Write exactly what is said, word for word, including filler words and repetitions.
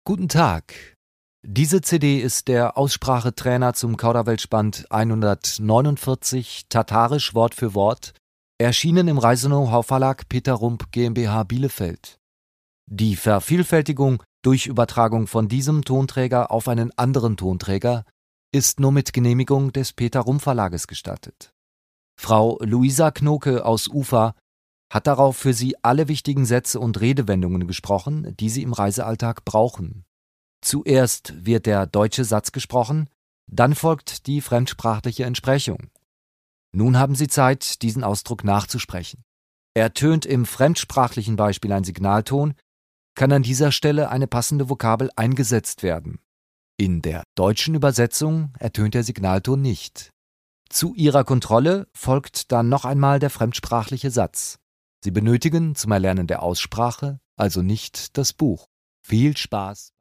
Guten Tag. Diese C D ist der Aussprachetrainer zum Kauderwelsch-Band hundertneunundvierzig, Tatarisch Wort für Wort, erschienen im Reise-Know-how-Verlag Peter Rump GmbH Bielefeld. Die Vervielfältigung durch Übertragung von diesem Tonträger auf einen anderen Tonträger ist nur mit Genehmigung des Peter Rump Verlages gestattet. Frau Luisa Knoke aus Ufa hat darauf für Sie alle wichtigen Sätze und Redewendungen gesprochen, die Sie im Reisealltag brauchen. Zuerst wird der deutsche Satz gesprochen, dann folgt die fremdsprachliche Entsprechung. Nun haben Sie Zeit, diesen Ausdruck nachzusprechen. Ertönt im fremdsprachlichen Beispiel ein Signalton, kann an dieser Stelle eine passende Vokabel eingesetzt werden. In der deutschen Übersetzung ertönt der Signalton nicht. Zu Ihrer Kontrolle folgt dann noch einmal der fremdsprachliche Satz. Sie benötigen zum Erlernen der Aussprache also nicht das Buch. Viel Spaß!